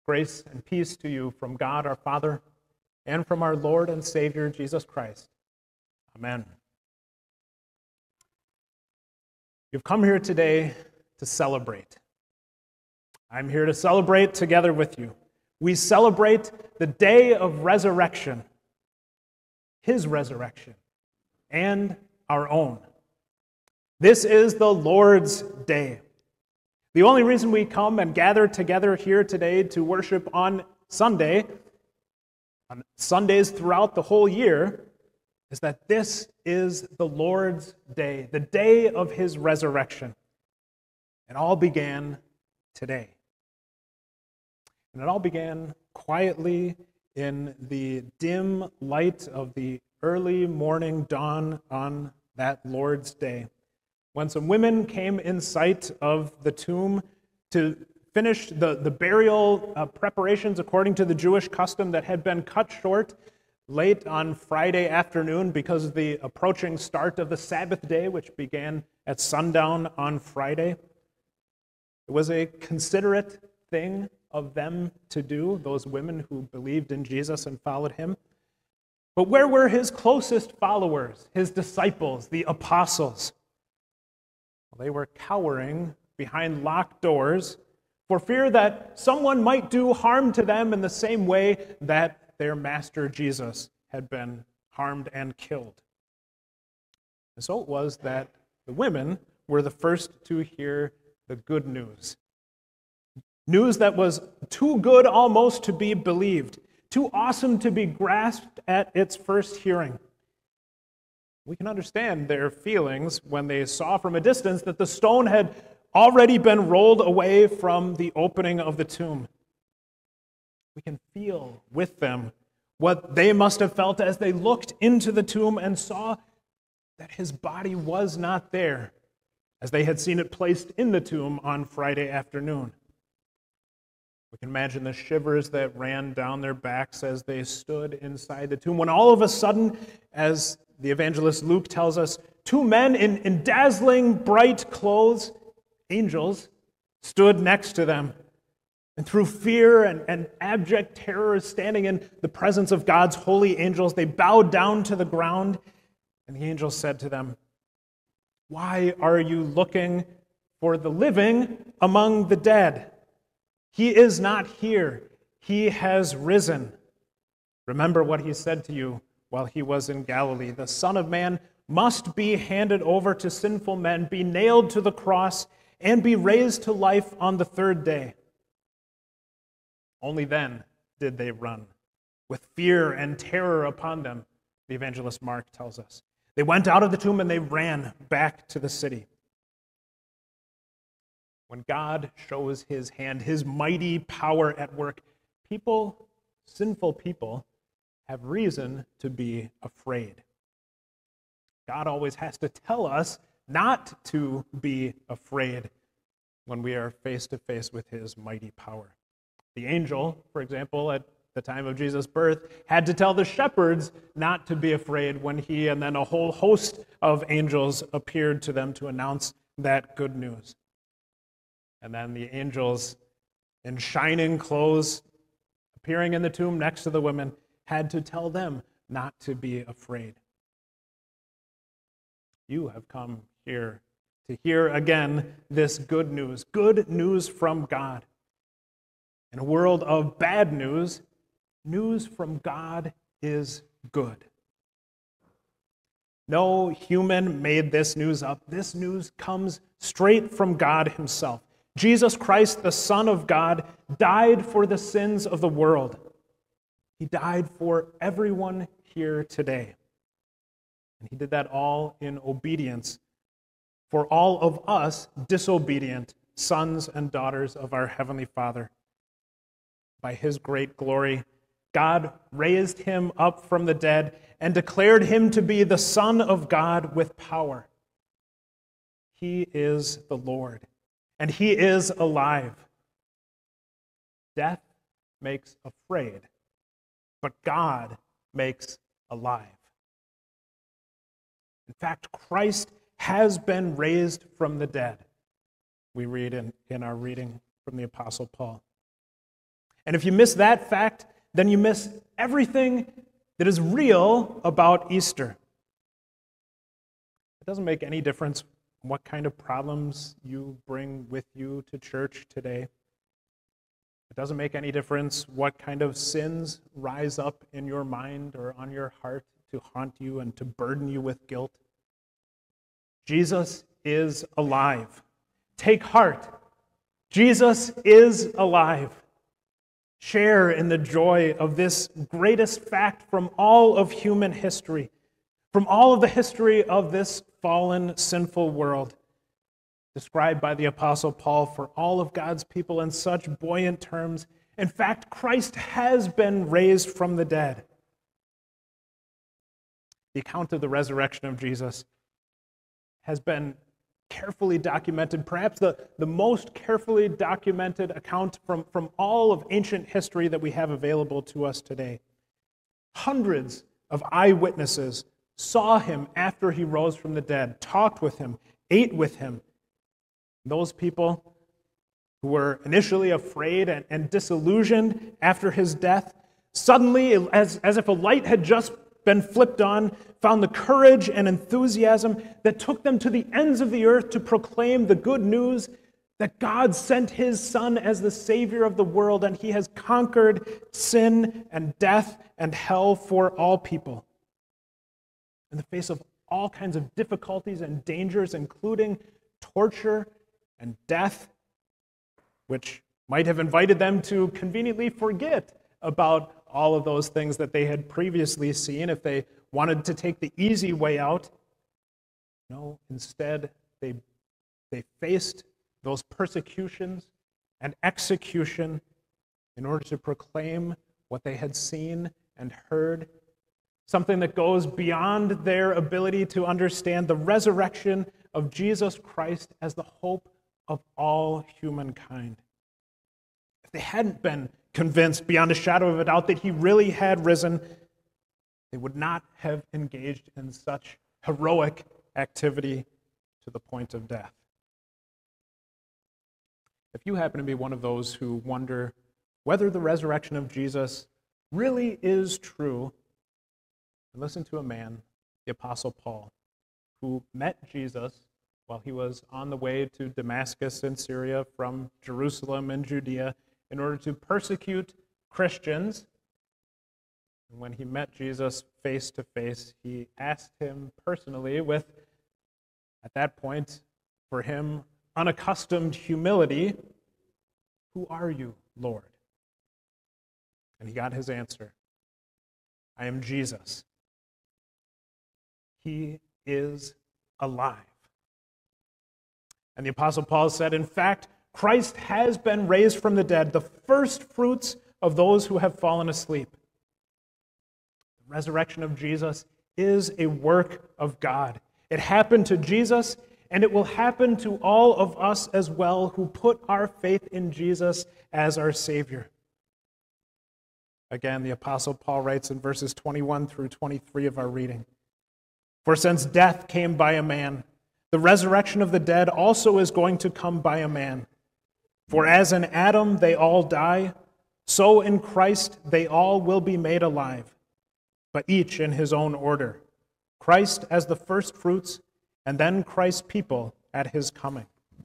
Grace and peace to you from God our Father and from our Lord and Savior Jesus Christ. Amen. You've come here today to celebrate. I'm here to celebrate together with you. We celebrate the day of resurrection, His resurrection, and our own. This is the Lord's Day. The only reason we come and gather together here today to worship on Sunday, on Sundays throughout the whole year, is that this is the Lord's Day, the day of His resurrection. It all began today. And it all began quietly in the dim light of the early morning dawn on that Lord's Day, when some women came in sight of the tomb to finish the burial preparations according to the Jewish custom that had been cut short late on Friday afternoon because of the approaching start of the Sabbath day, which began at sundown on Friday. It was a considerate thing of them to do, those women who believed in Jesus and followed Him. But where were His closest followers, His disciples, the apostles? Well, they were cowering behind locked doors for fear that someone might do harm to them in the same way that their master Jesus had been harmed and killed. And so it was that the women were the first to hear the good news. News that was too good almost to be believed, too awesome to be grasped at its first hearing. We can understand their feelings when they saw from a distance that the stone had already been rolled away from the opening of the tomb. We can feel with them what they must have felt as they looked into the tomb and saw that His body was not there, as they had seen it placed in the tomb on Friday afternoon. We can imagine the shivers that ran down their backs as they stood inside the tomb, when all of a sudden, as the evangelist Luke tells us, two men in dazzling bright clothes, angels, stood next to them. And through fear and abject terror, standing in the presence of God's holy angels, they bowed down to the ground, and the angels said to them, "Why are you looking for the living among the dead? He is not here. He has risen. Remember what He said to you while He was in Galilee. The Son of Man must be handed over to sinful men, be nailed to the cross, and be raised to life on the third day." Only then did they run, with fear and terror upon them, the evangelist Mark tells us. They went out of the tomb and they ran back to the city. When God shows His hand, His mighty power at work, people, sinful people, have reason to be afraid. God always has to tell us not to be afraid when we are face to face with His mighty power. The angel, for example, at the time of Jesus' birth, had to tell the shepherds not to be afraid when he and then a whole host of angels appeared to them to announce that good news. And then the angels in shining clothes appearing in the tomb next to the women had to tell them not to be afraid. You have come here to hear again this good news from God. In a world of bad news, news from God is good. No human made this news up. This news comes straight from God Himself. Jesus Christ, the Son of God, died for the sins of the world. He died for everyone here today. And He did that all in obedience for all of us disobedient sons and daughters of our Heavenly Father. By His great glory, God raised Him up from the dead and declared Him to be the Son of God with power. He is the Lord, and He is alive. Death makes afraid, but God makes alive. In fact, Christ has been raised from the dead, we read in our reading from the Apostle Paul. And if you miss that fact, then you miss everything that is real about Easter. It doesn't make any difference what kind of problems you bring with you to church today. It doesn't make any difference what kind of sins rise up in your mind or on your heart to haunt you and to burden you with guilt. Jesus is alive. Take heart. Jesus is alive. Share in the joy of this greatest fact from all of human history, from all of the history of this fallen, sinful world, described by the Apostle Paul for all of God's people in such buoyant terms. In fact, Christ has been raised from the dead. The account of the resurrection of Jesus has been carefully documented, perhaps the most carefully documented account from all of ancient history that we have available to us today. Hundreds of eyewitnesses saw him after he rose from the dead, talked with him, ate with him. Those people who were initially afraid and disillusioned after his death, suddenly, as if a light had just been flipped on, found the courage and enthusiasm that took them to the ends of the earth to proclaim the good news that God sent his Son as the Savior of the world, and he has conquered sin and death and hell for all people. In the face of all kinds of difficulties and dangers, including torture and death, which might have invited them to conveniently forget about all of those things that they had previously seen if they wanted to take the easy way out. No, instead, they faced those persecutions and execution in order to proclaim what they had seen and heard, something that goes beyond their ability to understand the resurrection of Jesus Christ as the hope of all humankind. If they hadn't been convinced beyond a shadow of a doubt that he really had risen, they would not have engaged in such heroic activity to the point of death. If you happen to be one of those who wonder whether the resurrection of Jesus really is true, listen to a man, the Apostle Paul, who met Jesus while he was on the way to Damascus in Syria from Jerusalem and Judea in order to persecute Christians. And when he met Jesus face to face, he asked him personally with, at that point, for him, unaccustomed humility, "Who are you, Lord?" And he got his answer, "I am Jesus. He is alive." And the Apostle Paul said, in fact, Christ has been raised from the dead, the first fruits of those who have fallen asleep. The resurrection of Jesus is a work of God. It happened to Jesus, and it will happen to all of us as well who put our faith in Jesus as our Savior. Again, the Apostle Paul writes in verses 21 through 23 of our reading, "For since death came by a man, the resurrection of the dead also is going to come by a man. For as in Adam they all die, so in Christ they all will be made alive, but each in his own order. Christ as the first fruits, and then Christ's people at his coming."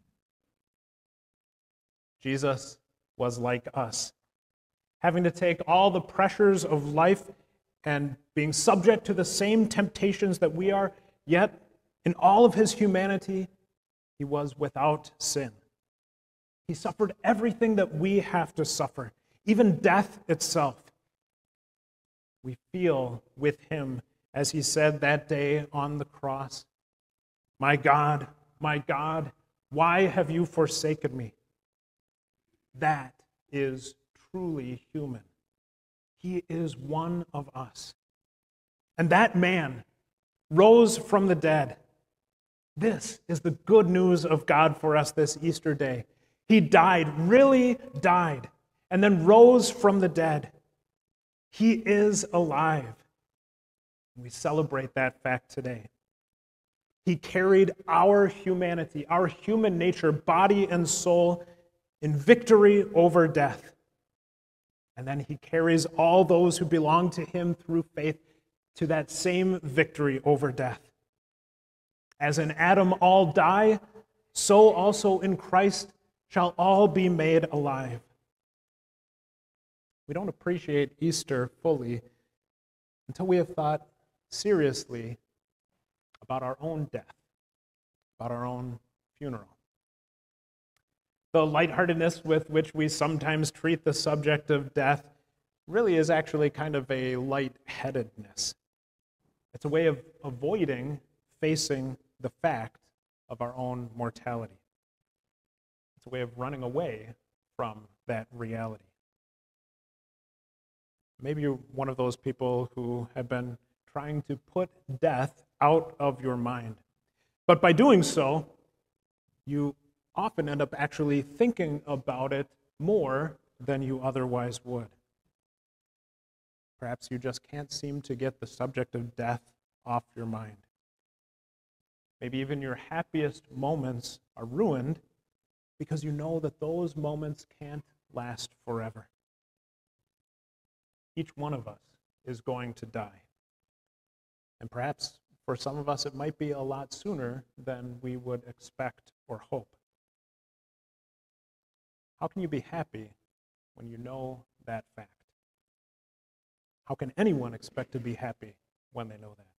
Jesus was like us, having to take all the pressures of life and being subject to the same temptations that we are, yet in all of his humanity, he was without sin. He suffered everything that we have to suffer, even death itself. We feel with him as he said that day on the cross, my God, why have you forsaken me?" That is truly human. He is one of us. And that man rose from the dead. This is the good news of God for us this Easter day. He died, really died, and then rose from the dead. He is alive. We celebrate that fact today. He carried our humanity, our human nature, body and soul, in victory over death. And then he carries all those who belong to him through faith to that same victory over death. As in Adam all die, so also in Christ shall all be made alive. We don't appreciate Easter fully until we have thought seriously about our own death, about our own funeral. The lightheartedness with which we sometimes treat the subject of death really is actually kind of a lightheadedness. It's a way of avoiding facing the fact of our own mortality. It's a way of running away from that reality. Maybe you're one of those people who have been trying to put death out of your mind. But by doing so, you often end up actually thinking about it more than you otherwise would. Perhaps you just can't seem to get the subject of death off your mind. Maybe even your happiest moments are ruined because you know that those moments can't last forever. Each one of us is going to die. And perhaps for some of us it might be a lot sooner than we would expect or hope. How can you be happy when you know that fact? How can anyone expect to be happy when they know that?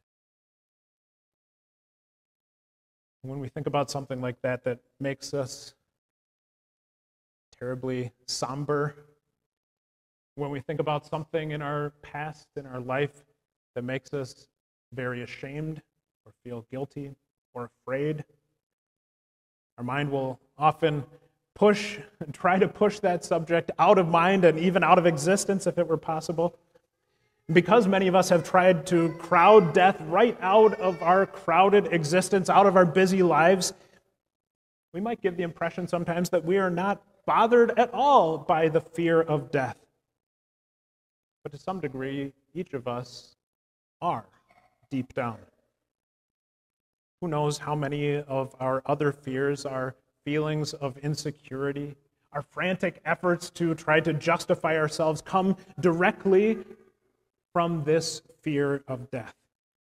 When we think about something like that that makes us terribly somber, when we think about something in our past, in our life, that makes us very ashamed or feel guilty or afraid, our mind will often try to push that subject out of mind and even out of existence if it were possible. Because many of us have tried to crowd death right out of our crowded existence, out of our busy lives, we might give the impression sometimes that we are not bothered at all by the fear of death. But to some degree, each of us are, deep down. Who knows how many of our other fears are feelings of insecurity, our frantic efforts to try to justify ourselves come directly from this fear of death.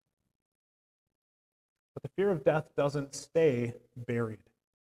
But the fear of death doesn't stay buried.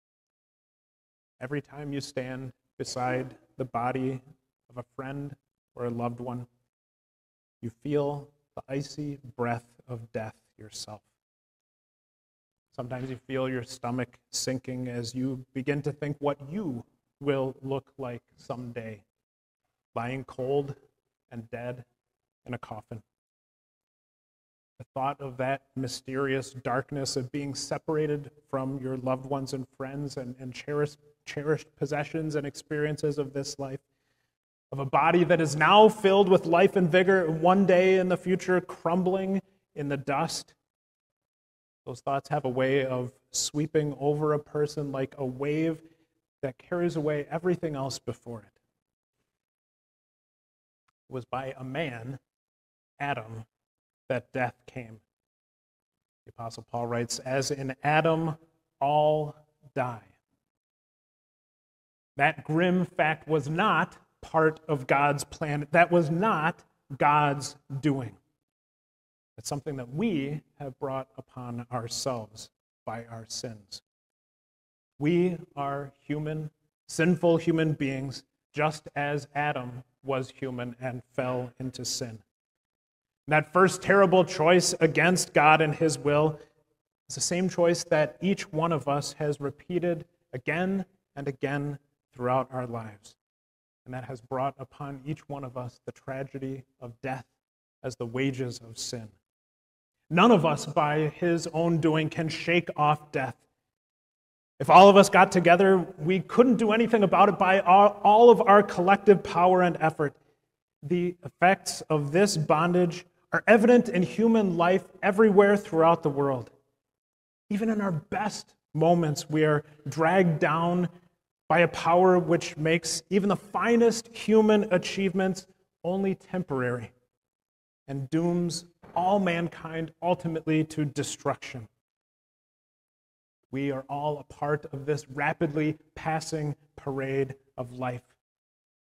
Every time you stand beside the body of a friend or a loved one, you feel the icy breath of death yourself. Sometimes you feel your stomach sinking as you begin to think what you will look like someday, lying cold and dead in a coffin. The thought of that mysterious darkness of being separated from your loved ones and friends and cherished possessions and experiences of this life, of a body that is now filled with life and vigor, and one day in the future crumbling in the dust. Those thoughts have a way of sweeping over a person like a wave that carries away everything else before it. It was by a man, Adam, that death came. The Apostle Paul writes, "As in Adam, all die." That grim fact was not part of God's plan. That was not God's doing. It's something that we have brought upon ourselves by our sins. We are human, sinful human beings, just as Adam was human and fell into sin. That first terrible choice against God and his will is the same choice that each one of us has repeated again and again throughout our lives. And that has brought upon each one of us the tragedy of death as the wages of sin. None of us, by his own doing, can shake off death. If all of us got together, we couldn't do anything about it by all of our collective power and effort. The effects of this bondage are evident in human life everywhere throughout the world. Even in our best moments, we are dragged down by a power which makes even the finest human achievements only temporary and dooms all mankind ultimately to destruction. We are all a part of this rapidly passing parade of life.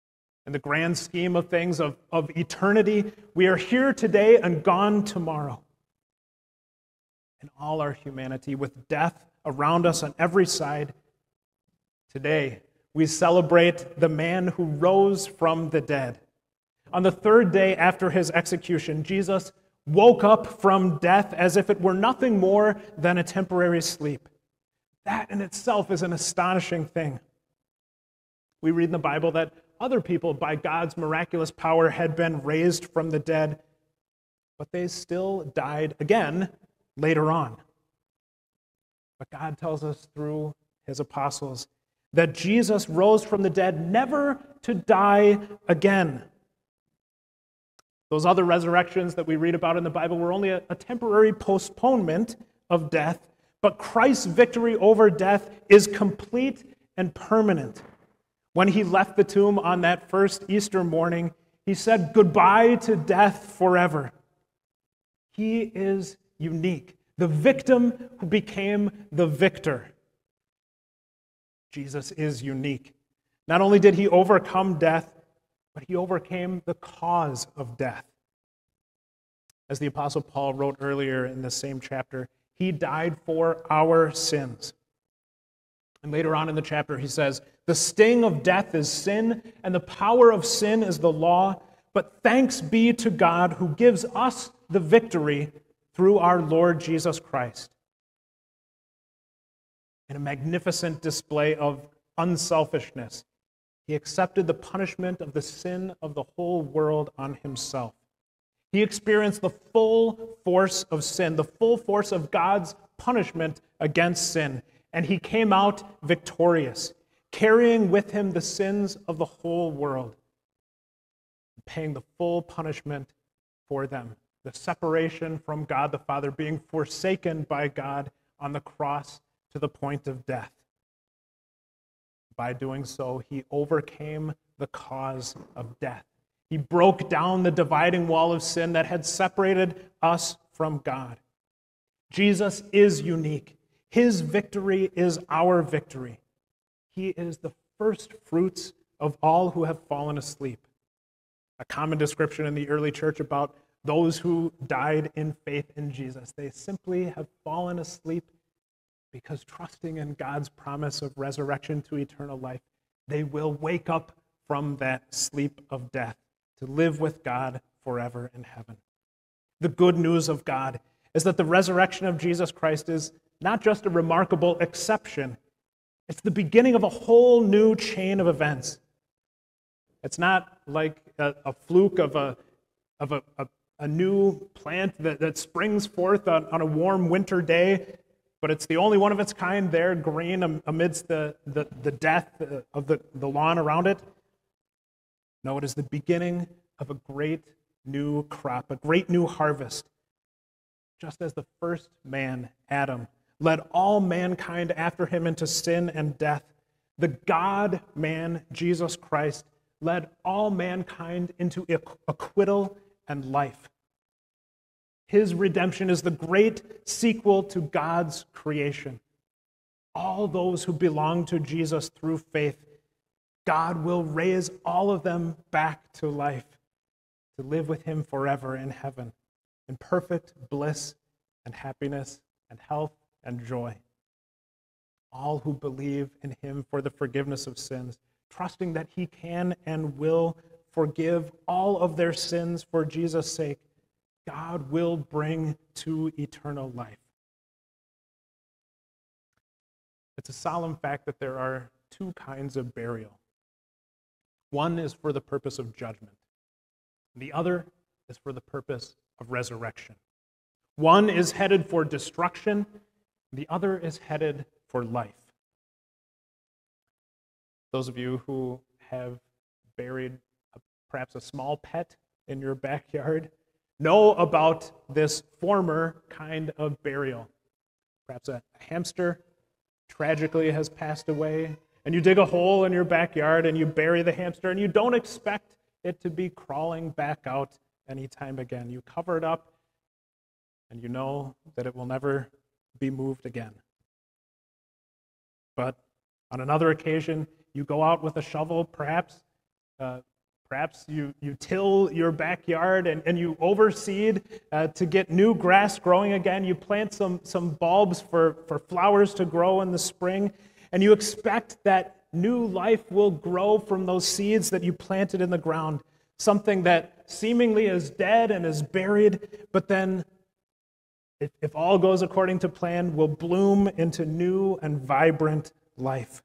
In the grand scheme of things, of eternity, we are here today and gone tomorrow. In all our humanity, with death around us on every side, today we celebrate the man who rose from the dead. On the third day after his execution, Jesus woke up from death as if it were nothing more than a temporary sleep. That in itself is an astonishing thing. We read in the Bible that other people, by God's miraculous power, had been raised from the dead, but they still died again later on. But God tells us through his apostles that Jesus rose from the dead never to die again. Those other resurrections that we read about in the Bible were only a temporary postponement of death, but Christ's victory over death is complete and permanent. When he left the tomb on that first Easter morning, he said goodbye to death forever. He is unique, the victim who became the victor. Jesus is unique. Not only did he overcome death, but he overcame the cause of death. As the Apostle Paul wrote earlier in the same chapter, he died for our sins. And later on in the chapter, he says, the sting of death is sin, and the power of sin is the law. But thanks be to God who gives us the victory through our Lord Jesus Christ. In a magnificent display of unselfishness, he accepted the punishment of the sin of the whole world on himself. He experienced the full force of sin, the full force of God's punishment against sin. And he came out victorious, carrying with him the sins of the whole world, paying the full punishment for them, the separation from God the Father, being forsaken by God on the cross to the point of death. By doing so, he overcame the cause of death. He broke down the dividing wall of sin that had separated us from God. Jesus is unique. His victory is our victory. He is the first fruits of all who have fallen asleep. A common description in the early church about those who died in faith in Jesus. They simply have fallen asleep because trusting in God's promise of resurrection to eternal life, they will wake up from that sleep of death to live with God forever in heaven. The good news of God is that the resurrection of Jesus Christ is not just a remarkable exception, it's the beginning of a whole new chain of events. It's not like a fluke of a new plant that springs forth on a warm winter day, but it's the only one of its kind there, green amidst the death of the lawn around it. No, it is the beginning of a great new crop, a great new harvest. Just as the first man, Adam, led all mankind after him into sin and death, the God-man, Jesus Christ, led all mankind into acquittal and life. His redemption is the great sequel to God's creation. All those who belong to Jesus through faith, God will raise all of them back to life, to live with him forever in heaven, in perfect bliss and happiness and health and joy. All who believe in him for the forgiveness of sins, trusting that he can and will forgive all of their sins for Jesus' sake, God will bring to eternal life. It's a solemn fact that there are two kinds of burial. One is for the purpose of judgment. The other is for the purpose of resurrection. One is headed for destruction. The other is headed for life. Those of you who have buried perhaps a small pet in your backyard know about this former kind of burial. Perhaps a hamster tragically has passed away, and you dig a hole in your backyard and you bury the hamster, and you don't expect it to be crawling back out anytime again. You cover it up, and you know that it will never be moved again. But on another occasion, you go out with a shovel, perhaps Perhaps you till your backyard and you overseed to get new grass growing again. You plant some bulbs for flowers to grow in the spring, and you expect that new life will grow from those seeds that you planted in the ground, something that seemingly is dead and is buried, but then, if all goes according to plan, will bloom into new and vibrant life.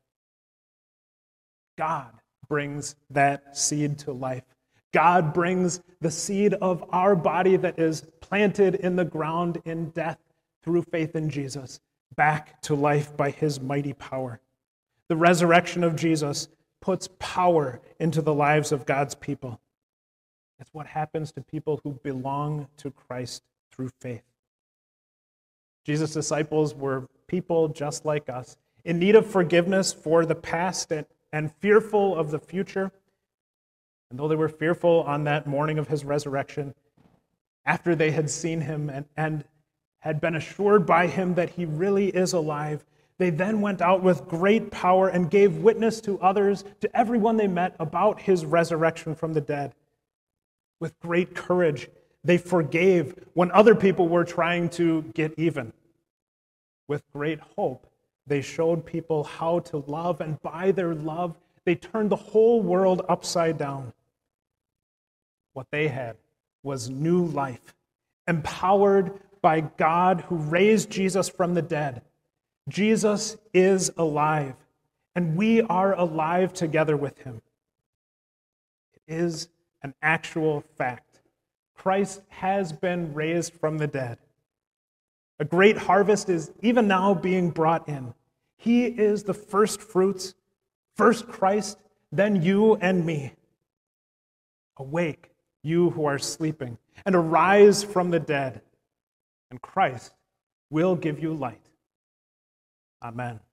God brings that seed to life. God brings the seed of our body that is planted in the ground in death through faith in Jesus back to life by his mighty power. The resurrection of Jesus puts power into the lives of God's people. It's what happens to people who belong to Christ through faith. Jesus' disciples were people just like us, in need of forgiveness for the past and fearful of the future. And though they were fearful on that morning of his resurrection, after they had seen him and had been assured by him that he really is alive, they then went out with great power and gave witness to others, to everyone they met, about his resurrection from the dead. With great courage, they forgave when other people were trying to get even. With great hope, they showed people how to love, and by their love, they turned the whole world upside down. What they had was new life, empowered by God who raised Jesus from the dead. Jesus is alive, and we are alive together with him. It is an actual fact. Christ has been raised from the dead. A great harvest is even now being brought in. He is the first fruits, first Christ, then you and me. Awake, you who are sleeping, and arise from the dead, and Christ will give you light. Amen.